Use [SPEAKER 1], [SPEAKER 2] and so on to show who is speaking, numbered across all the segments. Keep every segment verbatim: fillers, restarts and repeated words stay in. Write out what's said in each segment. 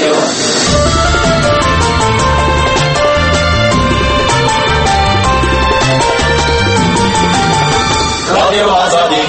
[SPEAKER 1] رادیو آزادی.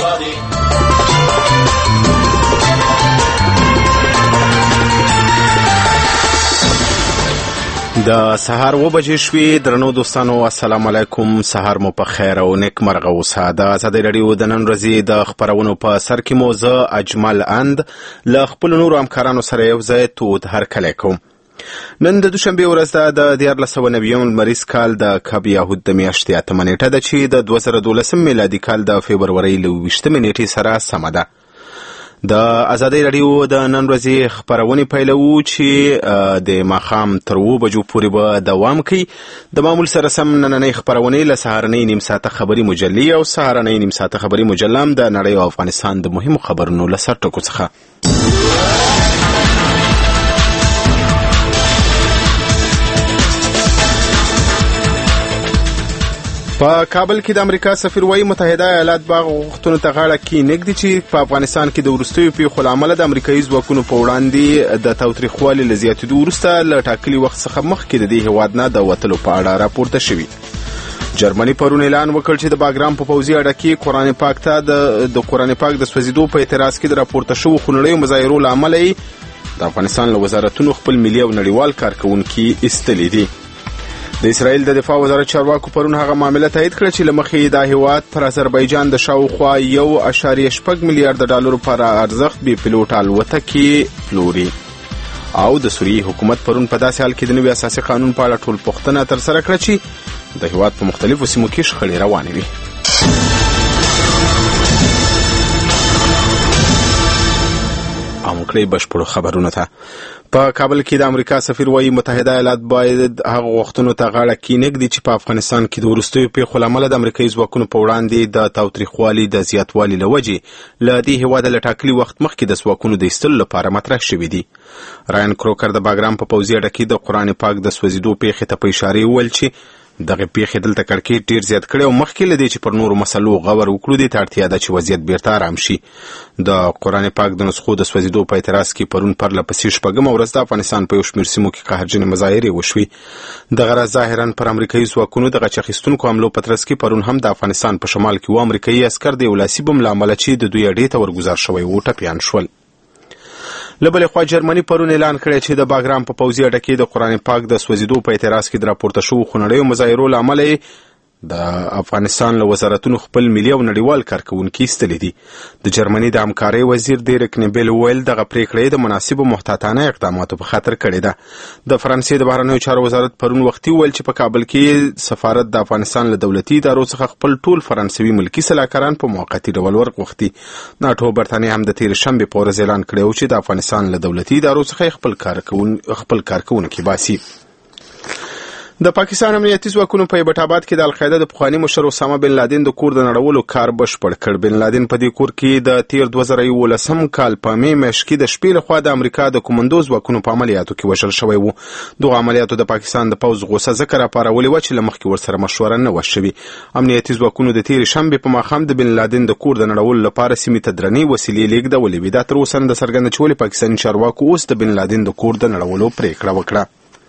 [SPEAKER 1] د سهار و بجې شوې. درنو دوستانو السلام علیکم. سهار مو په خیر او نیک مرغه اوسه. د ازادي راډیو د نن ورځې د خبرونو په سر کې مو زه اجمل اند له خپلو نورو همکارانو سره یو ځای تود هرکلی کوم. نن د دوشنبې ورځ ده د دیارلس سوه نوي لمریز کال د کب یهود د میاشتې اتمه نیټه ده چې د دوه زره دولسم میلادي کال د فبرورۍ له اوویشتمې نیټې سره سمه ده. د ازادي راډیو د نن ورځې خبرونې پیلوو چې د ماښام تر اووه بجو پورې به دوام کوي. د معمول سره سم نننۍ خبرونې له سهارنۍ نیم ساعته خبري مجلې او سهارنۍ نیم ساعته خبري مجله هم د نړۍ او افغانستان د مهمو خبرونو له سرټکو څخه. په کابل کې د امریکا سفیر وایي متحده ایالات باغ غوښتنو ته غاړه کېنږدي چې په افغانستان کې د وروستیو پیښو له امله د امریکایي ځواکونو په وړاندې د تاوتریخوالي له زیاتېدو وروسته له ټاکلي وخت څخه مخکې د دې هېواد نه د وتلو په اړه راپورته شوي. جرمني پرون اعلان وکړ چې د باګرام په پوځي اډه کې قرآن پاک ته د قرآن پاک د سوځېدو په اعتراض کې د راپورته شوو خونړیو مظاهرو له امله یې د افغانستان له وزارتونو خپل ملي او نړیوال کارکوونکي ایستلي دي. د اسرائیل د دفاع وزارت چارواکو پرون هغه معامله تایید کړه چې له مخې دا هیواد پر آذربایجان د شاوخوا یو اشاریه شپږ میلیارډ ډالرو پر ارزښت بې پیلوټه الوتکې پلوري. او د سوریې حکومت پرون په داسې حال کې د نوي اساسي قانون په اړه ټول پوښتنه ترسره کړه چې د هیواد په مختلفو سیمو کې شخړې روانې وي. او کړی بشپړو خبرونه ته. په کابل کې د امریکا سفیر وایي متحده ایالات باید هغه غوښتنو ته غاړه کېنږدي چې په افغانستان کې د وروستیو پیښو له امله د امریکایي ځواکونو په وړاندې د تاوتریخوالي د زیاتوالي له وجې له دې هېواده له ټاکلي وخت مخکې د ځواکونو د ایستلو لپاره مطرح شوي دي. راین کروکر د باګرام په پوځي اډه کې د قرآن پاک د سوځېدو پیښې ته په اشارې وویل چې دغه پیښې دلته کړکېچ ډېر زیات کړی او مخکې له دې چې پر نورو مسلو غور وکړو دې ته اړتیا ده چې وضعیت بیرته ارام شي. د قرآن پاک د نسخو د سوځېدو په اعتراض کې پرون پرله پسې شپږمه ورځ د افغانستان په یو شمېر سیمو کې قهرجنې مظاهرې وشوې. دغه راز ظاهرا پر امریکایي ځواکونو د غچ اخیستونکو حملو په ترڅ کې پرون هم د افغانستان په شمال کې اووه امریکایي عسکر د یو لاسي بم له امله چې د دوی اډې ته ورګزار شوی و ټپیان شول. له بلې خوا جرمني پرون اعلان کړی چې د باګرام په پوځي اډه کې د قرآن پاک د سوځېدو په اعتراض کې د راپورته شوو خونړیو مظاهرو له امله د افغانستان له وزارتونو خپل ملي او نړیوال کارکوونکي ایستلي دي. د جرمني د همکارۍ وزیر ډیرک نیبل وویل دغه پریکړه د مناسبو محتاطانه اقداماتو په خاطر کړې ده. د فرانسې د بهرنیو چارو وزارت پرون وختي وویل چې په کابل کې سفارت د افغانستان له دولتي ادارو څخه خپل ټول فرانسوي ملکي سلاکاران په موقتي ډول ورغوښتي. ناټو برتانیې هم د تېرې شنبې په ورځ اعلان کړی و چې د افغانستان له دولتي ادارو څخه خپل کارکون خپل کارکوونکي باسي. د پاکستان امنیتي ځواکونو په ایبټ آباد کې د القاعده د پخواني مشر اسامه بن لادن د کور د نړولو کار بشپړ کړ. بن لادن په دې کور کې د تیر دوه زره یولسم کال په مې میاشت کې د شپې لخوا د امریکا د کومندو ځواکونو په عملیاتو کې وژل شوی و. دغه عملیاتو د پاکستان د پوځ غوسه ځکه راپارولې وه چې له مخکې ورسره مشوره نه وه شوې. امنیتي ځواکونو د تېرې شنبې په ماښام د بن لادن د کور د نړولو لپاره سیمې ته درنې وسیلې لېږدولې وې. دا تر اوسه نه ده څرګنده چې ولې پاکستاني چارواکو اوس د بن لادن د کور د نړولو پرېکړه وکړه.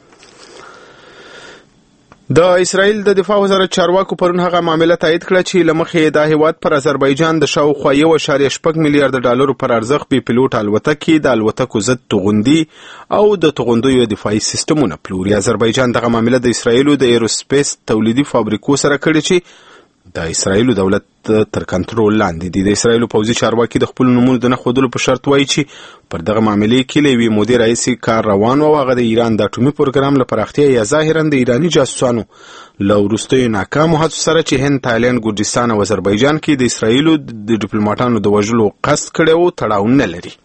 [SPEAKER 1] د اسرائیل د دفاع وزارت چارواکو پرون هغه معامله تایید کړه چې له مخې دا هیواد پر آذربایجان د شاوخوا یو اشاریه شپږ میلیارډ ډالرو پر ارزښت بې پیلوټه الوتکې د الوتکو ضد توغندي او د توغندیو دفاعي سیستمونه پلوري. آذربایجان دغه معامله د اسرائیلو د ایروسپیس تولیدي فابریکو سره کړې چې د اسرائیلو دولت تر کنټرول لاندې دي. د اسرائیلو پوځي چارواکي د خپل نومونو د نه ښودلو په شرط وایي چې پر دغه معاملې کې له یوې مودې راهیسې کار روان و او هغه د ایران د اټومي پروګرام له پراختیا یا ظاهرا د ایراني جاسوسانو له وروستیو ناکامو هڅو سره چې هند، تایلند، ګرجستان او آذربایجان کې د اسرائیلو د ډیپلوماټانو د وژلو قصد کړی و تړاو نه لري.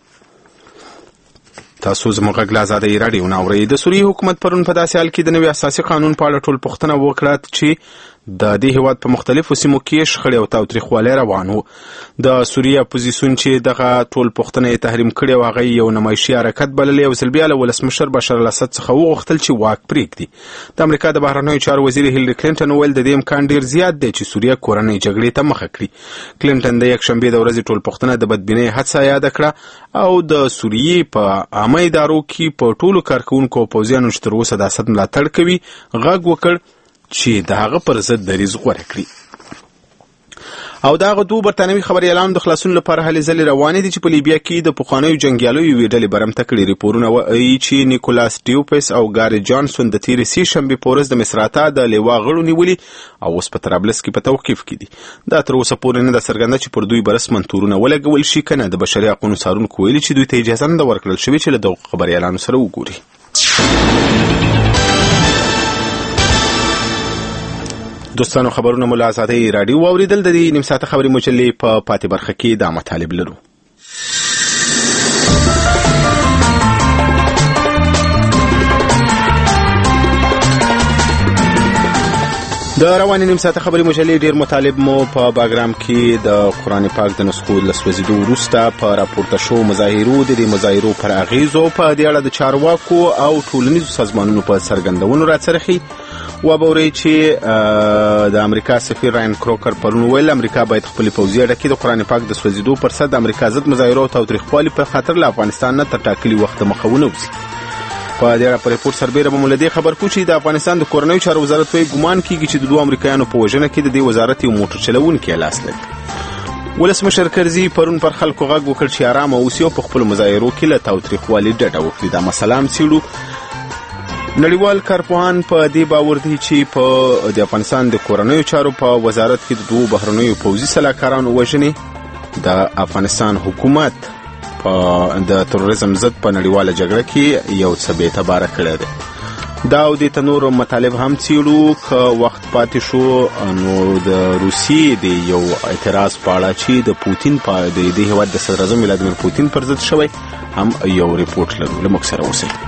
[SPEAKER 1] تاسو زموږ غږ له ازادۍ راډیو نه اورئ. د سوریې حکومت پرون په داسې حال کې د نوي اساسي قانون په اړه ټول پوښتنه وکړه چې د دې هیواد په مختلفو سیمو کې شخړې او تاوتریخوالی روان و. د سوریې اپوزیسیون چې دغه ټول پوښتنه یې تحریم کړې و، هغه یو نمایشي حرکت بللی او ځل بیا له ولسمشر بشار الاسد څخه وغوښتل چې واک پرېږدي. د امریکا د بهرنیو چارو وزیر هیلري کلینټن وویل د دې امکان ډېر زیات دی چې سوریه کورنۍ جګړې ته مخه کړي. کلینټن د یکشنبې د ورځې ټول پوښتنه د بدبینۍ حادثه یاده کړه او د سوریې په عامه ادارو کې په ټولو کارکوونکو او پوځیانو چې تر اوسه د اسد ملاتړ کوي غږ وکړ چې د هغه پر ضد دریځ غوره کړي. او دا هغه دوه برتانوي خبریالانو د خلاصون لپاره هلې ځلې روانې دي چې په لیبیا کې د پخوانیو جنګیالیو یوې ډلې برمته کړي. ریپورونه وایي چې نیکولاس ډیوپس او ګاري جانسون د تېرې سې شنبې په ورځ د مصراتا د لیوا غړو نیولي او اوس په طرابلس کې په توقیف کې دي. دا تر اوسه پورې نه ده څرګنده چې پر دوی به رسماً تورونه ولګول شي که نه. د بشري حقونو څارونکو ویلي چې دوی ته اجازه نه ده ورکړل شوې چې له دغو خبریالانو سره وګوري. دوستانو، خبرونه مو له آزادۍ راډیو واورېدل. د دې نیم ساعته خبري مجلې په پاتې برخه کې دا مطالب لرو. د روانې نیم ساعته خبري مجلې ډېر مطالب مو په باګرام کې د قرآن پاک د نسخو له سوځېدو وروسته په راپورته شوو مظاهرو، د دې مظاهرو پر اغېزو په دې اړه د چارواکو او ټولنیزو سازمانونو په څرګندونو راڅرخي. وبورئ چې د امریکا سفیر راین کروکر پرون ویل امریکا باید خپل پوځي اډکې د قرآن پاک د سوځېدو پر سر د امریکا ضد مظاهرو او تاوتریخوالي په خاطر له افغانستان نه تر ټاکلي وخت مخه ونیسي. په دې اړه په ریپورټ سربیره به مو له دې خبر کوو چې د افغانستان د کورنیو چارو وزارت وایي ګمان کېږي چې د دوه امریکایانو په وژنه کې د دې وزارت یو موټر چلوونکی لاس لري. ولسمشر کرزي پرون پر خلکو غږ وکړ چې ارامه اوسي او په خپلو مظاهرو کې له تاوتریخوالي ډډه وکړي. دا مسله هم څېړو. نړیوال کارپوهان په دې باور دي چې په د افغانستان د کورنیو چارو په وزارت کې د دوه بهرنیو پوځي سلاکارانو وژنې د افغانستان حکومت په د تروریزم ضد په نړیواله جګړه کې یو څه بې اعتباره کړی دی. دا او د تنور مطالب هم څېړو. که وخت پاتې شو نو د روسیې د یو اعتراض په اړه چې د پوتین په د دې هېواد د صدر اعظم ولادیمیر پوتین پر ضد شوی هم یو ریپورټ لرو. له موږ سره اوسئ.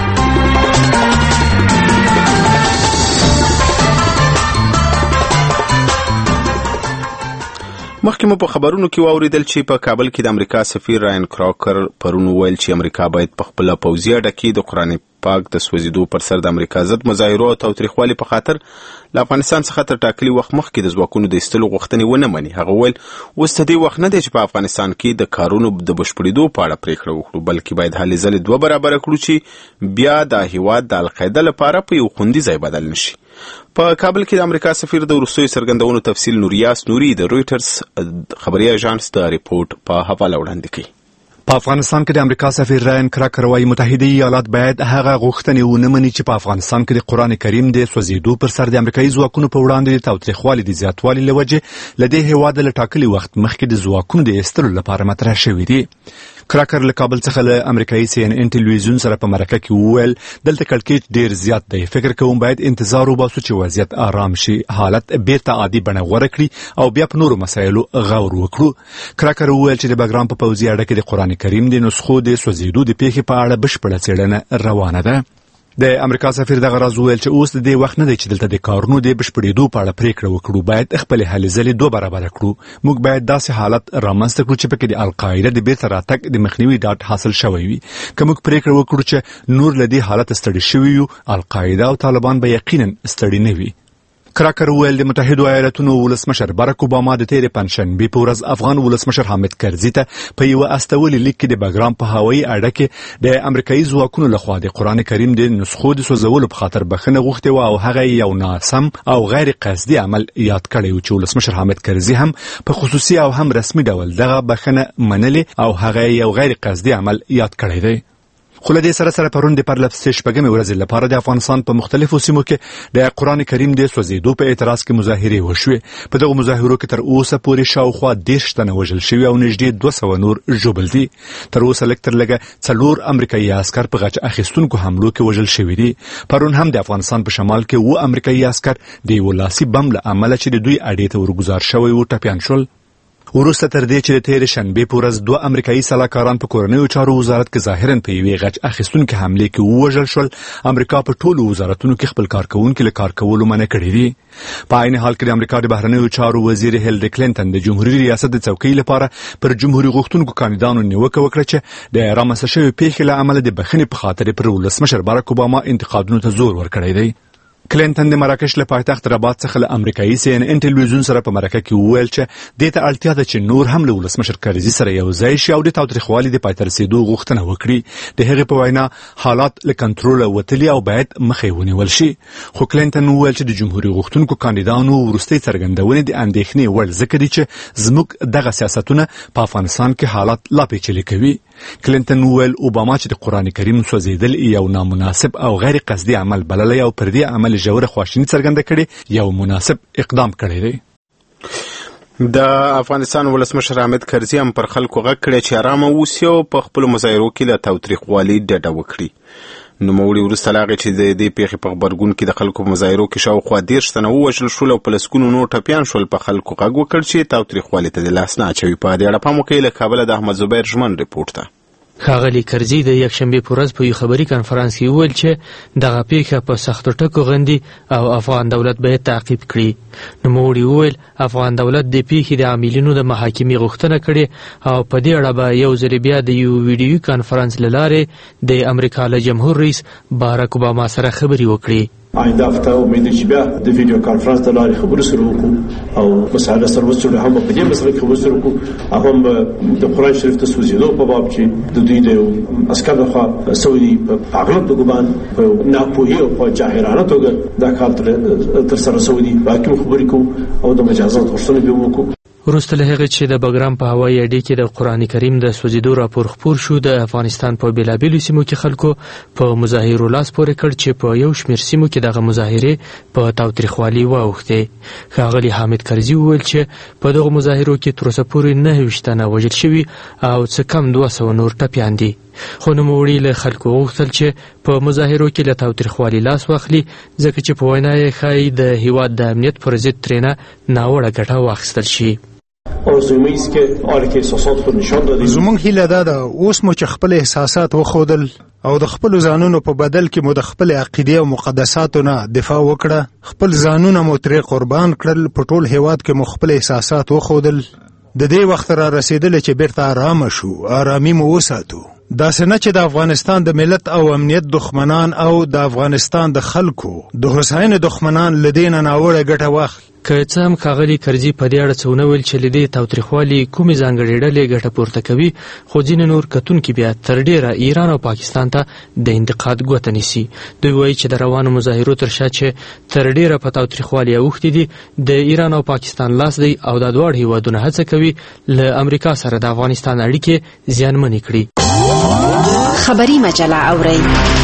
[SPEAKER 1] مخکې مو په خبرونو کې واورېدل چې په کابل کې د امریکا سفیر راین کروکر پرون ویل چې امریکا باید په خپله پوځي اډه کې د قرآن پاک د سوځېدو پر سر د امریکا ضد مظاهرو او تاوتریخوالي په خاطر له افغانستان څخه تر ټاکلي وخت مخکې د ځواکونو د ایستلو غوښتنې ونه مني. هغه ویل اوس د دې وخت نه دی چې په افغانستان کې د کارونو د بشپړېدو په اړه پرېکړه وکړو، بلکې باید هلې ځلې دوه برابره کړو چې بیا دا هېواد د القاعده لپاره په یو خوندي ځای بدل نشي. په کابل کې د امریکا سفیر د وروستیو څرګندونو تفصیل نوریاس نوري د رویټرز خبري اژانس د ریپورټ په حواله وړاندې کوي.
[SPEAKER 2] په افغانستان کې د امریکا سفیر راین کروکر وايي متحده ایالات باید هغه غوښتنې ونه مني چې په افغانستان کې د قرآن کریم د سوځېدو پر سر د امریکایي ځواکونو په وړاندې د تاوتریخوالي د زیاتوالي له وجې له دې هېواده له ټاکلي وخت مخکې د ځواکونو د ایستلو لپاره مطرح شوي دي. کراکر له کابل څخه له امریکایي سی ان ان ټلویزیون سره په مرکه کې وویل دلته کړکېچ ډیر زیات دی، فکر کوم باید انتظار وباسو چې وضعیت آرام شي، حالت بیرته عادي بڼه غوره کړي او بیا په نورو مسایلو غور وکړو. کراکر وویل چې د بګرام په پوځي اډه کې د قرآن کریم د نسخو د سوځېدو د پیښې په اړه بشپړه څېړنه روانه ده. د امریکا سفیر دغه راز وویل چې اوس د دې وخت نه دی چې دلته د کارونو د بشپړېدو په اړه پریکړه وکړو، باید خپلې هلې ځلې دوه برابره کړو. موږ باید داسې حالت رامنځته کړو چې پکې د القاعده د بیرته راتګ د مخنیوي ډاډ حاصل شوی وي. که موږ پریکړه وکړو چې نور له دې حالت ستړي شوي یو، القاعده او طالبان به یقینا ستړي نه وي. کراکر ویل د متحده ایالاتونو ولسمشر باراک اوباما د تیرې پنجشنبې په ورځ افغان ولسمشر حامد کرزي ته په یو استولي لیک کې د بګرام په هوایي اډه کې د امریکایي ځواکونو لخوا د قرآن کریم د نسخو د سوځولو په خاطر بخښنه غوښتې وه او هغه یو ناسم او غیر قصدي عمل یاد کړی و چې ولسمشر حامد کرزي هم په خصوصي او هم رسمي ډول دغه بخښنه منلې او هغه یو غیر قصدي عمل یاد کړی دی. خو له دې سره سره پرون د پرلپسې شپږمې ورځې لپاره د افغانستان په مختلفو سیمو کې د قرآن کریم د سوځېدو په اعتراض کې مظاهرې وشوې. په دغو مظاهرو کې تر اوسه پورې شاوخوا دېرش تنه وژل شوي او نږدې دوه سوه نور ژوبل دي. تر اوسه لږ تر لږه څلور امریکایي عسکر په غچ اخیستونکو حملو کې وژل شوي دي. پرون هم د افغانستان په شمال کې اووه امریکایي عسکر د یو لاسي بم له امله چې د دوی اډې ته ورګزار شوی و ټپیان شول. وروسته تر دې چې د تېرې شنبې په ورځ دوه امریکایي سلاکاران په کورنیو چارو وزارت کې ظاهراً په یوې غچ اخیستونکې حملې کې ووژل شول، امریکا په ټولو وزارتونو کې خپل کارکوونکي له کار کولو منع کړي دي. په عین حال کې د امریکا د بهرنیو چارو وزیر هیلری کلینټن د جمهوریت ریاست د څوکۍ لپاره پر جمهوریت غوښتونکو کاندیدانو نیوکه وکړه چې د رامنځته شوې پیښې له امله د بخښنې په خاطر پر ولسمشر باراک اوباما انتقادونو ته زور ورکړی دی. کلینټن د مراکش له پایتخت رباط څخه له امریکایي سی ان ان ټلویزیون سره په مرکه کې وویل چې دې ته اړتیا ده چې نور هم له ولسمشر کرزي سره یو ځای شي او د تاوتریخوالي د پای ته رسېدو غوښتنه وکړي. د هغې په وینا حالات له کنټروله وتلي او باید مخې ونیول شي. خو کلینټن وویل چې د جمهوریت غوښتونکو کاندیدانو وروستۍ څرګندونې د اندېښنې وړ ځکه دي چې زموږ دغه سیاستونه په افغانستان کې حالات لا پیچلي کوي. کلینټن وویل اوباما چې د قرآن کریم سوځېدل یو نامناسب او غیر قصدي عمل بللی او پر دې عمل ژوره خواشیني څرګنده کړې یو مناسب اقدام کړی دی.
[SPEAKER 1] د افغانستان ولسمشر حامد کرزي هم پر خلکو غږ کړی چې ارامه اوسي او په خپلو مظاهرو کې له تاوتریخوالي ډډه وکړي. نوموړي وروسته له هغې چې د دې پیښې په غبرګون کې د خلکو په مظاهرو کې شاوخوا دېرش تنه ووژل شول او په لسګونو نور ټپیان شول، په خلکو غږ وکړ چې تاوتریخوالي ته د لاس نه اچوي. په دې اړه پام وکړئ. له کابله د احمد زبیر ژمن رپورټ ته.
[SPEAKER 3] ښاغلي کرزي د یکشنبې په ورځ په یو خبري کنفرانس کې وویل چې دغه پیښه په سختو ټکو غندي او افغان دولت باید تعقیب کړي. نوموړي وویل افغان دولت د پیښې د عاملینو د محاکمې غوښتنه کړې او په دې اړه به یو ځل بیا د یو ویډیوي کنفرانس له لارې د امریکا له جمهور رئیس باراک اوباما سره خبرې وکړي.
[SPEAKER 4] آینده هفته امید دی چې بیا د ویډیو کانفرنس د لارې خبرې سره وکړو او مسایل سره وڅېړو، هم په دې مسله کې خبرې سره وکړو او هم د قرآن شریف د سوځېدو په باب چې د دوی د عسکر لخوا سوي په اغلب د ګمان په ناپوهي او په جاهلانه توګه دا کار ترسره سوي دي. باقي خبرې کوو او د مجازات غوښتنه به وکړو.
[SPEAKER 3] وروسته له هغې چې د بګرام په هوایي اډې کې د قرآن کریم د سوځېدو راپور خپور شو، د افغانستان په بېلابېلو سیمو کې خلکو په مظاهرو لاس پورې کړ چې په یو شمېر سیمو کې دغه مظاهرې په تاوتریخوالي واوښتې. ښاغلي حامد کرزي وویل چې په دغو مظاهرو کې تر اوسه پورې نهه ویشت تنه وژل شوي او څه کم دوه سوه نور ټپیان دي. خو نوموړي له خلکو غوښتل چې په مظاهرو کې له تاوتریخوالي لاس واخلي، ځکه چې په وینا یې ښایي د هېواد د امنیت پر ضد ترېنه ناوړه ګټه واخیستل شي.
[SPEAKER 5] زمونږ هیله دا ده اوس مو چې خپل احساسات وښودل او د خپل ځانونو په بدل کې مو د خپل عقیدې او مقدساتو نه دفاع وکړه، خپل ځانونه مو ترې قربان کړل، په ټول هیواد کې مو خپل احساسات وښودل. د دې وخت را رسېدلی چې بیرته آرامه شو، آرامي مو وساتو. داسې نه چې د افغانستان د ملت او امنیت دښمنان او د افغانستان د خلکو د هوساینې دښمنان له دې نه ناوړه ګټه واخلي.
[SPEAKER 3] که څه هم ښاغلي کرزي په دې اړه څه ونه ویل چې له دې تاوتریخوالي کومې ځانګړې ډلې ګټه پورته کوي، خو ځینې نور کتونکي بیا تر ډېره ایران او پاکستان ته د انتقاد ګوته نیسي. دوی وایي چې د روانو مظاهرو تر شا چې تر ډېره په تاوتریخوالي اوښتي دي د ایران او پاکستان لاس دی او دا دواړه هېوادونه هڅه کوي له امریکا سره د افغانستان اړیکې زیانمنې کړي.
[SPEAKER 6] خبري مجله اورئ.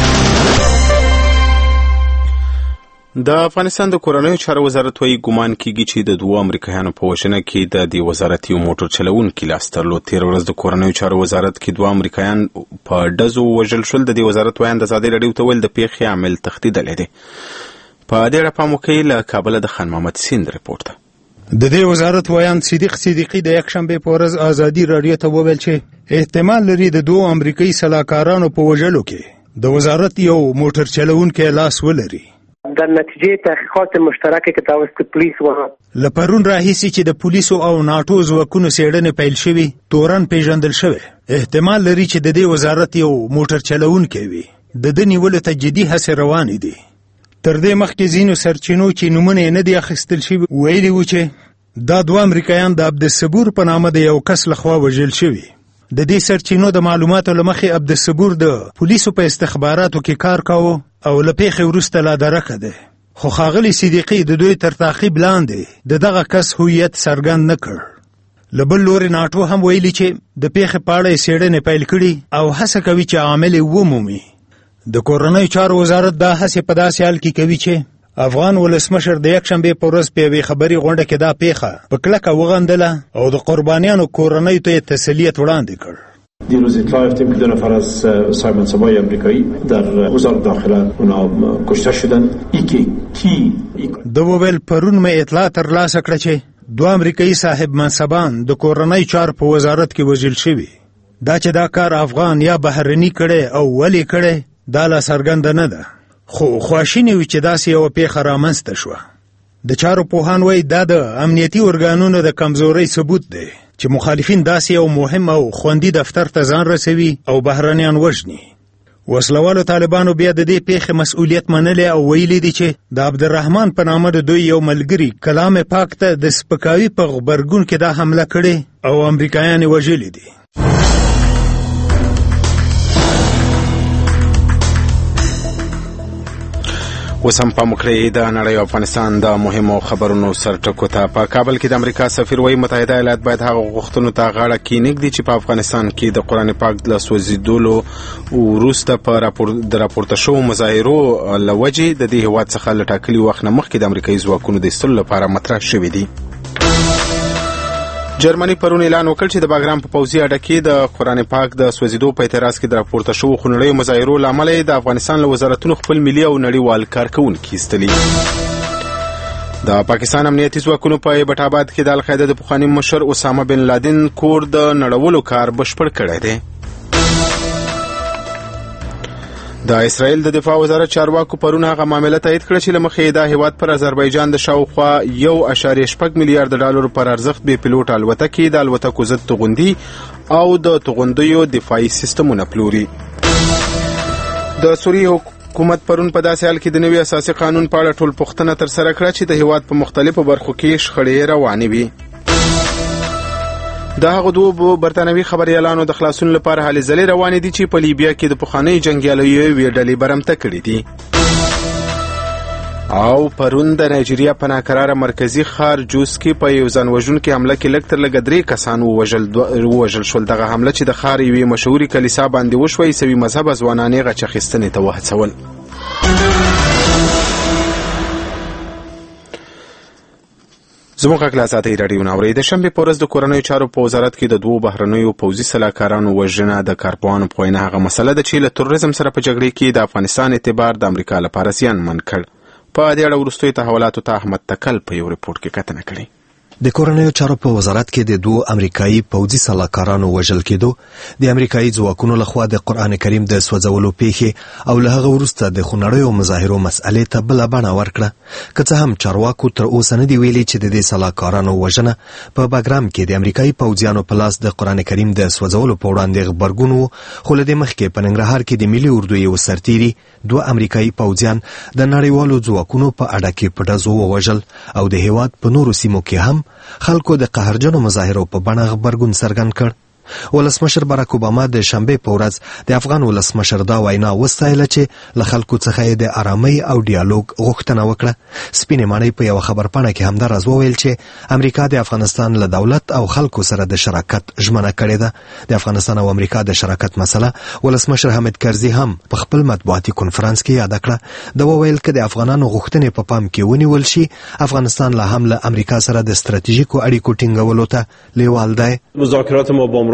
[SPEAKER 1] د افغانستان د کورنیو چارو وزارت وايي ګمان کیږي چې د دوه امریکایانو په وژنه کې د دې وزارت یو موټر چلوونکي لاس درلود. تېره ورځ د کورنیو چارو وزارت کې دوه امریکایان په ډزو وژل شول. د دې وزارت وایي د ازادۍ راډیو ته ویل د پیښې عامل تښتېدلی دی. په دې اړه پام وکړئ. له کابله د خان محمد سیند رپورټ ته.
[SPEAKER 5] د دې وزارت ویان صدیق صدیقي د یکشنبې په ورځ ازادي راډیو ته وویل چې احتمال لري د دوه امریکایي سلاکارانو په وژلو کې د وزارت یو موټر چلوونکی لاس ولري.
[SPEAKER 7] در نتیجه تحقیقات مشترکه که توسط پلیس و
[SPEAKER 5] لپرون راهیسي چې د پولیسو او ناټو ځواکونو څېړنې پیل شوي، تورن پیژندل شوی. احتمال لري چې د دې وزارت یو موټر چلوونکی وي. د ده نیولو ته جدي هڅې روانې دي. تر دې مخکې ځینو سرچینو چې نومونه یې نه دي اخیستل شوي ویلي وو چې دا دوه امریکایان د عبدالصبور په نامه د یو کس لخوا وژل شوي. د دې سرچینو د معلوماتو له مخې عبدالصبور د پولیسو په استخباراتو کې کار کاوه او له پیښې وروسته لا درکه دی. خو ښاغلي صدیقي د دوی تر تعقیب لاندې د دغه کس هویت څرګند نه کړ. له بل لورې ناټو هم ویلي چې د پیښې په اړه یې څېړنې پیل کړي او هڅه کوي چې عامل یې ومومي. د کورنیو چارو وزارت دا هڅې په داسې حال کې کوي چې افغان ولسمشر د یکشنبې په ورځ په یوې خبري غونډه کې دا پیښه په کلکه وغندله او د قربانیانو کورنیو ته یې تسلیت وړاندې کړ.
[SPEAKER 4] دیروز اطلاع یافتیم که دو نفر از سایمن سبای امریکایی در وزارت داخله اونا کشته شدن. ای که کی
[SPEAKER 5] د وویل پرون مې اطلاع ترلاسه کړه چې دوه امریکایي صاحب منصبان د کورنۍ چارو په وزارت کې وژل شوي. دا چې دا کار افغان یا بهرني کړي او ولې کړي دا لا څرګنده نه ده، خو خواشیني وي چې داسې یوه پیښه رامنځته شوه. د چارو پوهان وایي دا د امنیتي ارګانونو د کمزورۍ ثبوت دی چې مخالفین داسې یو مهم او خوندي دفتر ته ځان رسوي او بهرنیان وژني. وسلوالو طالبانو بیا د دې پیښې مسؤلیت منلی او ویلي دي چې د عبدالرحمن په نامه د دوی یو ملګري کلام پاک ته د سپکاوي په غبرګون کې دا حمله کړې او امریکایان یې وژلي دي.
[SPEAKER 1] اوس هم پام وکړئ د نړۍ او افغانستان د مهمو خبرونو سرټکو ته. په کابل کې د امریکا سفیر وایي متحده ایالات باید هغه غوښتنو ته غاړه کېنږدي چې په افغانستان کې د قرآن پاک له سوځېدلو وروسته په راپور د راپورته شوو مظاهرو له وجې د دې هېواد څخه له ټاکلي وخت نه مخکې د امریکایي ځواکونو د ایستلو لپاره مطرح شوي دي. جرمني پرون اعلان وکړ چې د باګرام په پوځي اډه کې د قرآن پاک د سوځېدو په اعتراض کې د راپورته شوو خونړیو مظاهرو له امله د افغانستان له وزارتونو خپل ملي او نړیوال کارکوونکي ایستلي. د پاکستان امنیتي ځواکونو په ایبټ آباد کې د القاعده د پخواني مشر اسامه بن لادن کور د نړولو کار بشپړ کړی دی. د اسرائیل د دفاع وزارت چارواکو پرون هغه معامله تایید کړه چې له مخې د هیواد پر آذربایجان د شاوخوا یو اشاریه شپږ میلیارډ ډالر پر ارزښت بې پیلوټ الوتکې د الوتکو ضد توغندي او د توغندیو دفاعي سیستمونه پلوري. د سوریې حکومت پرون په داسې حال کې د نوي اساسي قانون په اړه ټول پوښتنه ترسره کړه چې د هیواد په مختلفو برخو کې شخړې روانې وي. د هغه دوه برتانوي خبريالانو د خلاصون لپاره هلې ځلې روانې دي چې په لیبیا کې د پخوانۍ جنګیالیو یوې ډلې برمته کړې دي. او پرون د نایجیریا په ناکراره مرکزي ښار جوس کې په یو ځان وژونکې حمله کې لږ تر لږه درې کسان ووژل شول. دغه حمله چې د ښار یوې مشهورې کلیسا باندې وشوه عیسوي مذهبه ځوانان یې غچ اخیستنې ته وهڅول. زموږ غږ لا ساتئ راډیو ناورئ. د شنبې په ورځ د کورنیو چارو په وزارت کې د دوو بهرنیو پوځي سلاکارانو وژنه د کارپوهانو په وینا هغه مسله ده چې له تروریزم سره په جګړې کې د افغانستان اعتبار د امریکا لپاره زیانمن کړ. په دې اړه وروستیو تحولاتو ته احمد تکل په یو ریپورټ کې کتنه کړې.
[SPEAKER 8] د کورنیو چارو په وزارت کې د دوه امریکایي پوځي سلاکارانو وژل کېدو د امریکایي ځواکونو لخوا د قرآن کریم د سوځولو پیښې او له هغه وروسته د خونړیو مظاهرو مسئلې ته بله بڼه ورکړه. که څه هم چارواکو تر اوسه نه دي ویلي چې د دې سلاکارانو وژنه په باګرام کې د امریکایي پوځیانو په لاس د قرآن کریم د سوځولو په وړاندې غبرګون و، خو له دې مخکې په ننګرهار کې د ملي اردو یو سرتیري دوه امریکایي پوځیان د نړیوالو ځواکونو په اډه کې په ډزو ووژل او د هیواد په نورو سیمو کې هم خلکو د قهرجنو مظاهرو په بڼه غبرګون څرګند کړ. ولسمشر باراک اوباما د شنبې په ورځ د افغان ولسمشر دا وینا وستایله چې له خلکو څخه یې د آرامۍ او ډیالوګ غوښتنه وکړه. سپینې ماڼۍ په یوه خبرپاڼه کې همداراز وویل چې امریکا د افغانستان له دولت او خلکو سره د شراکت ژمنه کړې ده. د افغانستان او امریکا د شراکت مسله ولسمشر حامد کرزي هم په خپل مطبوعاتي کنفرانس کې یاد کړه. دا وویل چې د افغانانو غوښتنې په پام کې ونیول شي، افغانستان لا هم له امریکا سره د ستراتیژیکو اړیکو ټینګولو ته لیوال دی.
[SPEAKER 4] مذاکرات ما با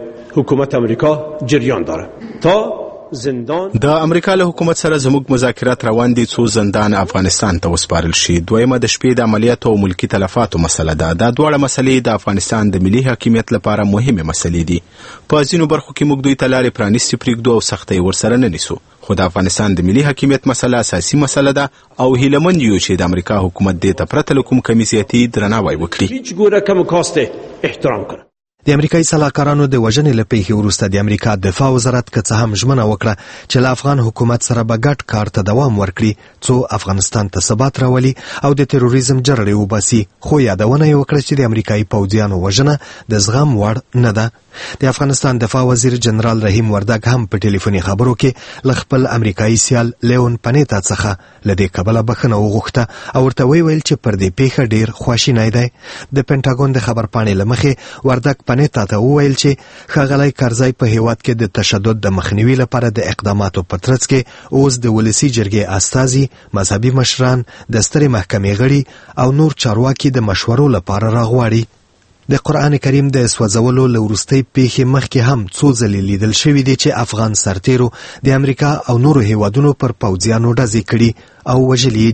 [SPEAKER 4] حکومت امریکا جریان داره تا زندان
[SPEAKER 1] د امریکا له حکومت سره زموږ مذاکرات روان دي څو زندان افغانستان ته وسپارل شي. دویمه د شپې د عملیاتو او ملکی تلفاتو مسله ده. دا دواړه مسلې د افغانستان د ملي حاکمیت لپاره مهمه مسلې دي. په ځینو برخو کې موږ دوی ته لارې پرانیستې پرېږدو او سختۍ ورسره نه نیسو، خو د افغانستان د ملي حاکمیت مسله اساسي مسله ده او هیلهمند یو چې د امریکا حکومت دې ته پرته له کوم کمې زیاتي درناوی وکړي.
[SPEAKER 4] هیڅ ګوره کم کاسته احترام کړه.
[SPEAKER 8] د امریکایي سلاکارانو د وژنې له پیښې وروسته د امریکا دفاع وزارت که څه هم ژمنه وکړه چې له افغان حکومت سره به ګډ کار ته دوام ورکړي څو افغانستان ته ثبات راولي او د تروریزم جرړې وباسي، خو یادونه یې وکړه چې د امریکایي پوځیانو وژنه د زغم وړ نه ده. د افغانستان دفاع وزیر جنرال رحیم وردګ هم په ټلیفوني خبرو کې له خپل امریکایي سیال لیون پنیتا څخه له دې کبله بخښنه وغوښته او ورته ویل چې پر دې پیښه ډیر خواشینی دی. د پینټاګون د خبرپاڼې له مخې وردګ پنیتا ته وویل چې ښاغلی کرزی په هیواد کې د تشدد د مخنیوي لپاره د اقداماتو په ترڅ کې اوس د ولسي جرګې استازي، مذهبي مشران، د سترې محکمې غړي او نور چارواکي د مشورو لپاره راغواړي. د قرآن کریم د سوځولو له وروستۍ پیښې مخکې هم څو ځلې لیدل شوي دي چې افغان سرتیرو د امریکا او نورو هیوادونو پر پوځیانو ډزې کړي او وژلي دي.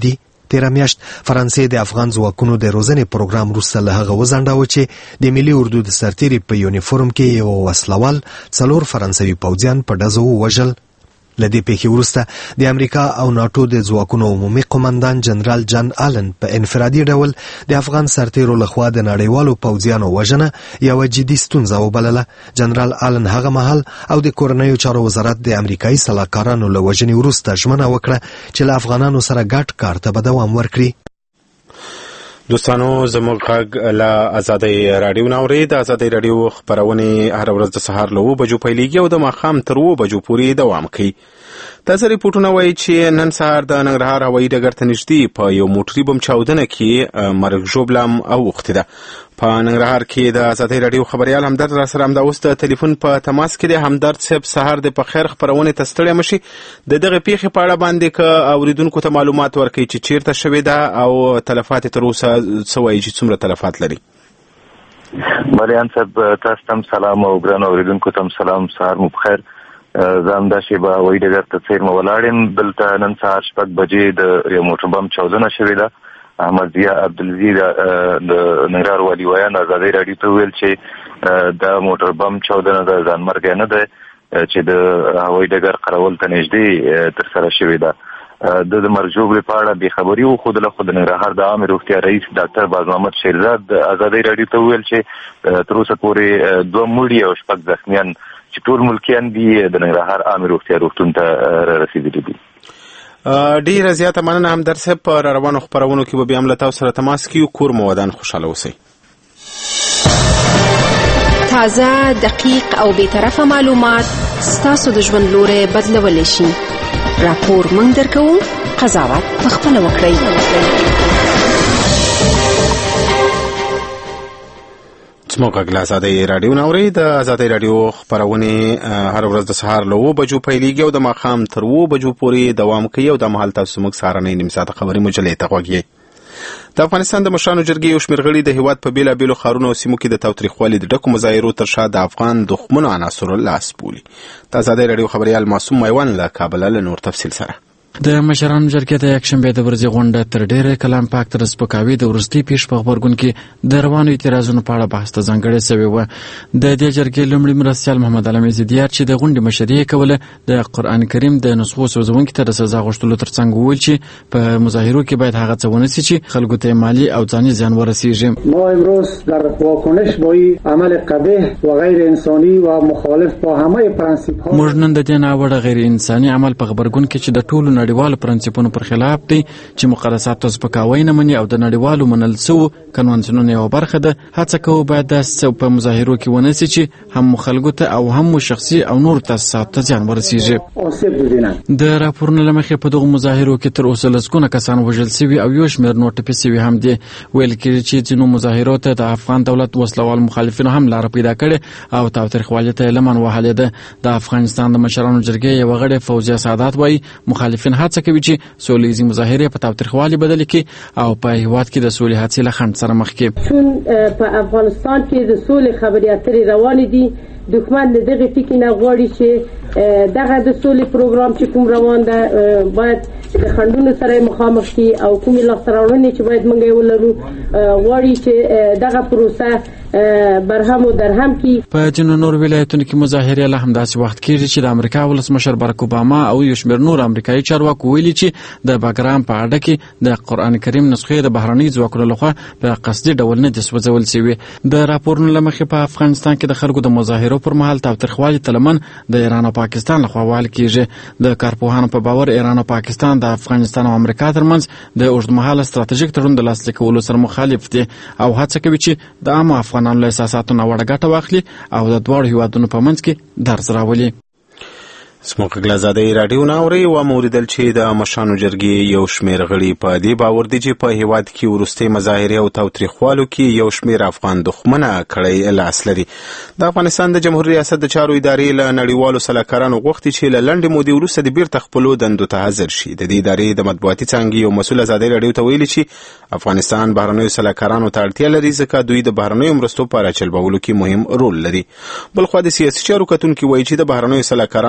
[SPEAKER 8] تیره میاشت فرانسې د افغان ځواکونو د روزنې پروګرام وروسته له هغه وځنډاوه چې د ملي اردو د سرتیري په یونیفورم کې یو وسلوال څلور فرانسوي پوځیان په ډزو ووژل. له دې پیښې وروسته د امریکا او ناټو د ځواکونو عمومي قومندان جنرال جان آلن په انفرادي ډول د افغان سرتیرو لخوا د نړیوالو پوځیانو وژنه یوه جدي ستونزه وبلله. جنرال آلن هغه مهال او د کورنیو چارو وزارت د امریکایي سلاکارانو له وژنې وروسته ژمنه وکړه چې له افغانانو سره ګډ کار ته به دوام ورکړي.
[SPEAKER 1] دوستانو زموږ غږ له ازادۍ راډیو نه اورئ. د ازادۍ راډیو خپرونې هره ورځ د سهار له اوه بجو پیلېږي او د ماښام تر اوه بجو پورې دوام کوي. تازه ریپورټونه وایي چې نن سهار د ننګرهار هوایي ډګر ته نږدې په یو موټري بم چاودنه کې مرګ ژوبله هم اوښتې ده. په ننګرهار کې د ازادۍ راډیو خبریال همدرد را سره همدا اوس د تلیفون په تماس کې دی. همدرد صاحب سهار د په خیر خپرونې ته ستړی مشي د دغه پیښې په اړه باندې که اوریدونکو ته معلومات ورکړي چې چیرته شوې ده او تلفات تر اوسه څه وایي چې څومره تلفات لري.
[SPEAKER 9] مریان صاحب تاسو ته سلام او ګران اوریدونکو ته سلام. سهار مو بخیر. زه همدا شیبه هوایي ډګر ته څیرمه ولاړ یم. دلته نن سهار شپږ بجې د یو موټر بم چاودنه شوې ده. احمد ضیا عبدالعزیز د ننګرهار والي ویان ازادۍ راډیو ته ویل چې دا موټر بم چاودنه د ځانمرګی نه ده چې د هوایي ډګر قرول ته نږدې ترسره شوې ده. د د مرګ ژوبلې په اړه بېخبري وښودله، خو د ننګرهار د عامې روغتیا رئیس ډاکټر باز محمد شیرزاد د ازادۍ راډیو ته وویل چې تر اوسه پورې دوه مړي او شپږ زخمیان چې ټول ملکیان دي د ننګرهار عامې روغتیا روغتون ته رسېدلي دي.
[SPEAKER 1] ډېره زیاته مننه همدرد صاحب. په را روانو خپرونو کې به بیا هم له تاسو سره تماس کیو. کور مو ودان خوشحاله اوسئ.
[SPEAKER 6] تازه، دقیق او بېطرفه معلومات ستاسو د ژوند لوری بدلولی شي. راپور موږ درکوو، قضاوت پخپله وکړئ.
[SPEAKER 1] زموږ غږ له ازادۍ راډیو نه اورئ. د ازادۍ راډیو خپرونې هره ورځ د سهار له اوه بجو پیلېږي او د ماښام تر اوه بجو پورې دوام کوي او دا مهال تاسو زموږ سهارنۍ نیم ساعته خبري مجلې ته غوږ یئ. د افغانستان د مشرانو جرګې یو شمېر غړي د هېواد په بېلابېلو ښارونو او سیمو کې د تاوتریخوالي د ډکو مظاهرو تر شا د افغان دښمنو عناصرو لاس بولي. د ازادۍ راډیو خبریال معصوم میوان له کابله له نور تفصیل سره.
[SPEAKER 10] د مشرانو جرګې د یکشنبې د ورځې غونډه تر ډېره کلام پاک تر سپکاوي د وروستي پیښ په غبرګون کې د روانو اعتراضونو په اړه بحث ته ځانګړې شوې وه. د دې جرګې لومړي مرستیال محمد علي زیدیار چې د غونډې مشري کوله د قرآن کریم د نسخو سوځونکي ته د سزا غوښتلو ترڅنګ وویل چې په مظاهرو کې باید هغه څه ونشي چې خلکو ته مالی او ځاني زیان ورسیږي.
[SPEAKER 11] ما امروز در واکنش با این عمل قبیح و غیر انسانی و مخالف با همه پرنسیپ ها
[SPEAKER 10] موږ نن د دې ناوړه غیر انساني عمل په غبرګون کې چې د ټولو نړیوالو پرنسیپونو پر خلاف دی چې مقدسات ته سپکاوی نه مني او د نړیوالو منل شوو قانونونو یوه برخه ده. هڅه کوو باید داسې په مظاهرو کې ونشي چې هم خلکو ته او هم شخصي او نور تاسیساتو ته زیان ورسیږي. د راپورونو له مخې په دغو مظاهرو کې تر اوسه لسګونه کسان وژل شوي او یو شمېر نور ټپي شوي هم دي. ویل کېږي چې ځینو مظاهرو ته د افغان دولت وسلوال مخالفینو هم لاره پیدا کړې او تاوتریخوالي ته لمن وهلې ده. د افغانستان د مشرانو جرګې یوه غړې فوزیه سعادت وایي مخالفین هڅه کوي چې سوله‌ییزې مظاهرې په تاوتریخوالي بدلې کړي او په هېواد کې د سولې هڅې له خنډ سره مخ کړي.
[SPEAKER 12] چون په افغانستان کې د سولې خبرې اترې روانې دي، دښمن د دغه ټکي نه غواړي چې دغه د سولې پروګرام چې کوم روان ده باید د خنډونو سره مخامخ شي او کومې لاسته راوړنې چې باید موږ یې ولرو غواړي چې دغه پروسه برهم او درهم کی.
[SPEAKER 10] په ځینو نور ولایتونو کې مظاهرې له همداسې وخت کېږي چې د امریکا ولسمشر بارک اوباما او یو شمېر نور امریکایي چارواکو ویلي چې د باګرام په اډه کې د قرآن کریم نسخې د بهرنۍ ځواکونو لخوا په قصدي ډول نه دي سوځول شوي. د راپورونو له مخې په افغانستان کې د خلکو د مظاهرو پر مهال تاوتریخوالي ته لمن د ایران او پاکستان لخوا وهل کېږي. د کارپوهانو په باور ایران او پاکستان د افغانستان او امریکا ترمنځ د اوږدمهاله ستراتیژیک تړون د لاسلیک کولو سره مخالف دي او هڅه کوي چې د عامو افغانانو له احساساتو ناوړه ګټه واخلي او د دواړو هیوادونو په منځ کې درز راولي.
[SPEAKER 1] زموږ غږ له ازادۍ راډیو نه اورئ. واوریدل چې د مشرانو جرګې یو شمېر غړي په دې باور دي چې په هېواد کې وروستۍ مظاهرې او تاوتریخوالو کې یو شمېر افغان دښمنه کړی لاس لري. د افغانستان د جمهوري ریاست د چارو ادارې له نړیوالو سلاکارانو غوښتي چې له لنډې مودې وروسته د بیرته خپلو دندو ته حاضر شي. د دې ادارې د مطبوعاتي څانګې یو مسؤل ازادۍ راډیو ته ویلي چې افغانستان بهرنیو سلاکارانو ته اړتیا لري ځکه دوی د بهرنیو مرستو په راچلبولو کې مهم رول لري. بلخوا د سیاسي چارو کتونکي وایي چې د بهرنیو سلاکارانو د ماموریت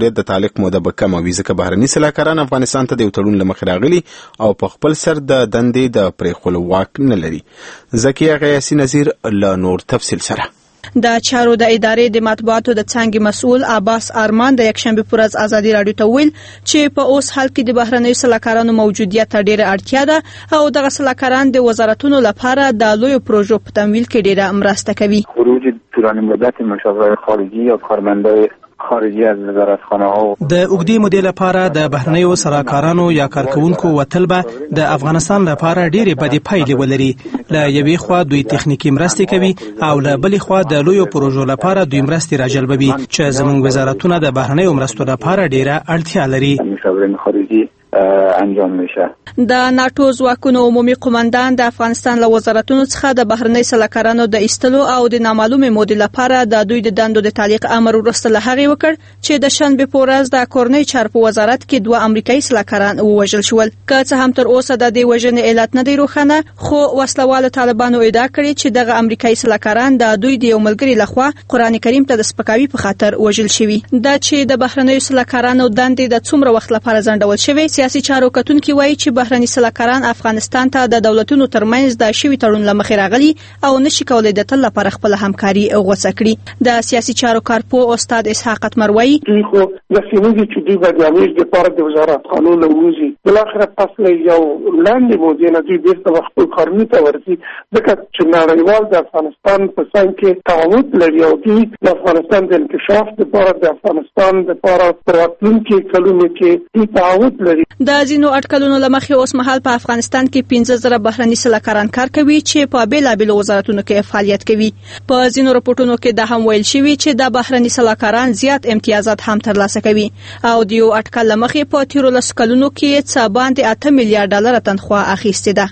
[SPEAKER 1] ماموریت د تعلیق موده به کمه وي ځکه بهرني سلاکاران افغانستان ته د یو تړون له مخې راغلي او په خپل سر د دندې د پرېښولو واک نه لري. زکیه غیاسي نظیر له نور تفصیل سره.
[SPEAKER 13] د چارو د ادارې د مطبوعاتو د څانګې مسؤل عباس ارمان د یکشنبه پر ورځ ازادي رادیو ته ویل چې په اوس حال کې د بهرنیو سلاکارانو موجودیت ته ډېره اړتیا ده او دغه سلاکاران د وزارتونو لپاره د لوی پروژو په تمویل کې ډېره مرسته کوي.
[SPEAKER 14] خروج طولانی مدت مشاورای خارجی یا کارمندای خارجي از وزارتخانه ها
[SPEAKER 15] د اوږدې مودې لپاره د بهرنیو سلاکارانو یا کارکونکو وتل به د افغانستان لپاره ډېرې بدې پایلې ولري. له یوې خوا دوی تخنیکی مرستې کوي او له بلې خوا د لویو پروژو لپاره دوی مرستې راجلبوي چې زموږ وزارتونه د بهرنیو مرستو لپاره ډېره اړتیا لري.
[SPEAKER 14] مشاورین خارجي انجام میشه.
[SPEAKER 13] د ناتو ځواکونو عمومي قومندان د افغانستان له وزارتونو څخه د بهرنی سلاکارانو د ایستلو او د نامعلومې مودې لپاره د دوی د دندو د تعلیق امر وروسته له هغې وکړ چې د شنبې په ورځ د کورنۍ چارو په وزارت کې دوه امریکایي سلاکاران ووژل شول. که څه هم تر اوسه د دې وژنې علت نه دی روښانه، خو وسلوالو طالبانو ادعا کړې چې دغه امریکایي سلاکاران د دوی د یو ملګري لخوا قرآن کریم ته د سپکاوي په خاطر وژل شوي. دا چې د بهرنیو سلاکارانو دندې د څومره وخت لپاره ځنډول شوي، سیاسي چارو کتونکي وایي چې بهرني سلاکاران افغانستان ته د دولتونو ترمنځ د شوي تړون له مخې راغلي او نشي کولای د تل لپاره خپل همکاري غوڅه کړي. د سیاسي چارو کارپوه استاد اسحاق اتمر وایي
[SPEAKER 16] دوی خو د سیمې چې دوی د امیر لپاره د وزارت قانون لوزي بل اخر پس له یو لاندې مودې نه دوی بیرته خپل کارونو ته ورسي ځکه چې نړیوال د افغانستان په څنګ کې تعهد لري او دوی د افغانستان د انکشاف لپاره د افغانستان لپاره په راتلونکي کلونو کې دوی تعهد لري.
[SPEAKER 13] د ځینو اټکلونو له مخې اوس مهال په افغانستان کې پنځه زره بهرني سلاکاران کار کوي چې په بیلابیلو وزارتونو کې فعالیت کوي. په ځینو راپورټونو کې دا هم ویل شوي چې د بهرني سلاکاران زیات امتیازات هم ترلاسه کوي او د یو اټکل له مخې په تیرو لسو کلونو کې څه باندې اته میلیارډ ډالر تنخواه اخیستې ده.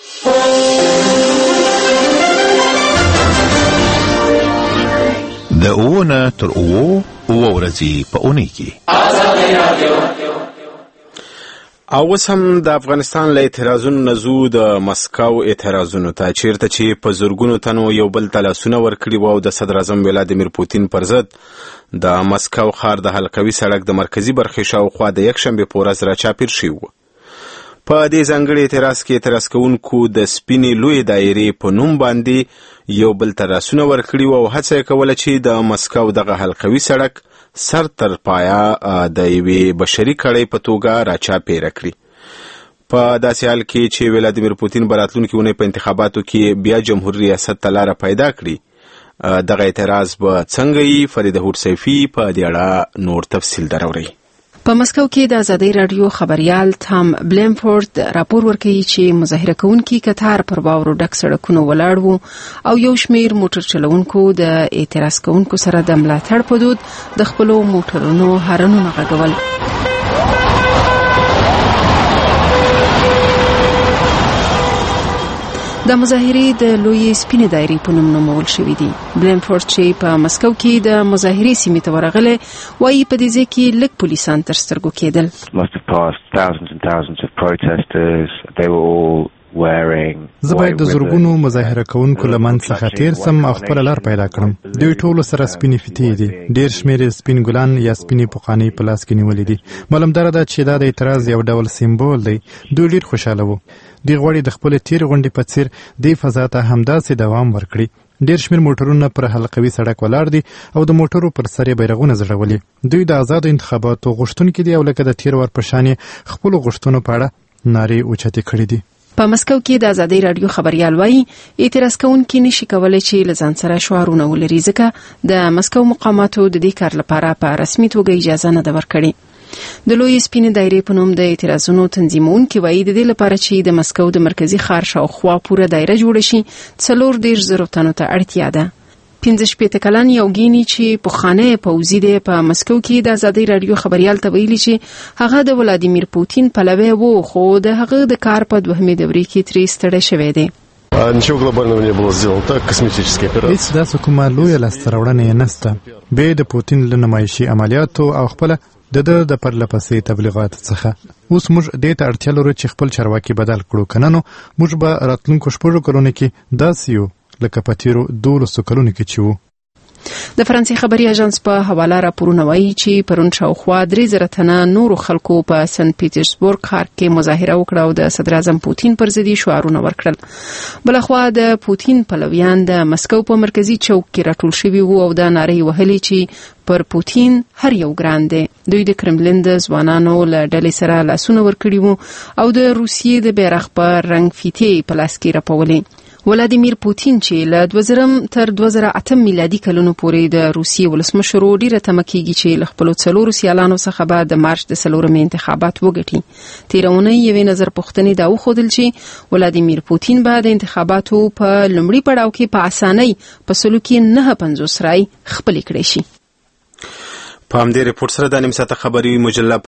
[SPEAKER 17] د اوونه تر اوو اوه ورځې په اونۍ کې
[SPEAKER 1] او اوس هم د افغانستان له اعتراضونو نه ځو د مسکو اعتراضونو ته، چیرته چې په زرګونو تنو یو بل ته لاسونه ورکړي وو او د صدر اعظم ولادیمیر پوتین پر ضد د مسکو ښار د حلقوي سړک د مرکزي برخې شاوخوا د یکشنبې په ورځ راچاپېر شوي وو. په دې ځانګړي اعتراض کې اعتراض کوونکو د سپینې لویې دایرې په نوم باندې یو بل ته لاسونه ورکړي وو او هڅه یې کوله چې د مسکو دغه حلقوي سړک سر تر پایا د یوې بشري کړۍ په توګه راچاپېره کړي. په داسې حال کې چې ولادیمیر پوتین به راتلونکې اونۍ په انتخاباتو کې بیا جمهور ریاست ته لاره پیدا کړي، دغه اعتراض به څنګه وي؟ فرید هوډ سیفي په دې اړه نور تفصیل دراوړي.
[SPEAKER 6] په مسکو کې د ازادي رادیو خبريال تام بلمفورد راپور ورکوي چې مظاهره کوونکي کتار پر واورو ډک سړکونو ولاړ وو او یو شمیر موټر چلوونکو د اعتراض کوونکو سره د ملاتړ په دود د خپلو موټرونو هارنونه غږول. د مظاهرې د لوی سپینې دایرې په نوم نومول شوې دي. بلمفورد چې په مسکو کې د مظاهرې سیمې ته ورغلی وایي په دې ځای کې لږ پولیسان تر سترګو کېدل.
[SPEAKER 18] زه باید د زرګونو مظاهره کوونکو له منځ څخه تیر سم او خپله لار پیدا کړم. دوی ټولو سره سپینې فتې دي، ډېر شمېر سپین ګلان یا سپینې پوقانۍ په لاس کې نیولې دي. معلومداره ده چې دا د اعتراض یو ډول سمبول دی. دوی ډېر خوشحاله وو. دوی غواړي د خپلې تېرې غونډې په څېر دې فضا ته همداسې دوام ورکړي. ډېر شمېر موټرونه پر حلقوي سړک ولاړ دي او د موټرو پر سر یې بیرغونه ځړولي. دوی د آزادو انتخاباتو غوښتونکي دي او لکه د تېر وار په شان یې خپلو غوښتنو په اړه نارې اوچتې کړې دي.
[SPEAKER 6] په مسکو کې د ازادي رادیو خبريال وایي اعتراض کوونکي نشي کولای چې له ځان سره شعارونه ولري ځکه د مسکو مقاماتو د دې کار لپاره په رسمي توګه اجازه نه ده ورکړې. د لوی سپینې دایرې په نوم د اعتراضونو تنظیمونکي وایي د دې لپاره چې د مسکو د مرکزي ښار شاوخوا پوره دایره جوړه شي څلور دېرش زرو تنو ته اړتیا ده. پنځه شپېته کلن یوګیني چې پخوانی پوځي دی په مسکو کې د ازادي رادیو خبريال ته ویلي چې هغه د ولادیمیر پوتین پلوی وو خو د هغه د کار په دوهمې دورې کې ترې ستړی شوی دی.
[SPEAKER 19] Ничего глобального не было сделано, так, косметические операции.
[SPEAKER 18] هیڅ داسې کومه لویه لاسته راوړنه یې نشته بې د پوتین له نمایشي عملیاتو او خپله د ده د پرلپسې تبلیغاتو څخه. اوس موږ دې ته اړتیا لرو چې خپل چارواکي بدل کړو، که نه نو موږ به راتلونکو شپږو کلونو کې داسې یو لکه په تېرو دولسو کلونو کې چې وو.
[SPEAKER 6] د فرانسې خبري اژانس په حواله راپورونه وایي چې پرون شاوخوا درې زره تنه نورو خلکو په سنت پیټرزبورګ ښار کې مظاهره وکړه او د صدر اعظم پوتین پر ضد شعارونه ورکړل. بلخوا د پوتین پلویان د مسکو په مرکزی چوک کې راټول شوي وو او د نارې وهلي چې پر پوتین هر یو ګران دی. دوی د کرملین د ځوانانو له ډلې سره لاسونه ورکړي وو او د روسیې د بیرغ په رنګ فیتې په لاس کې راپولې. ولادیمیر پوتین چې له دوه زره تر دوه زره اته میلادي کلونو پورې د روسیې ولسمشر ډیره تمه کیږي چې له خپل څلورو سیالانو څخه به د مارچ د څلورمې انتخابات وګټي. تیرونه یوې نظر پوښتنې دا وښودل چې ولادیمیر پوتین به د انتخاباتو په لومړي پړاو کې په اسانۍ په سلو کې نه پنځوس رای خپل کړي شي.
[SPEAKER 1] په همدې ریپورت سره د نیم ساعته خبري مجله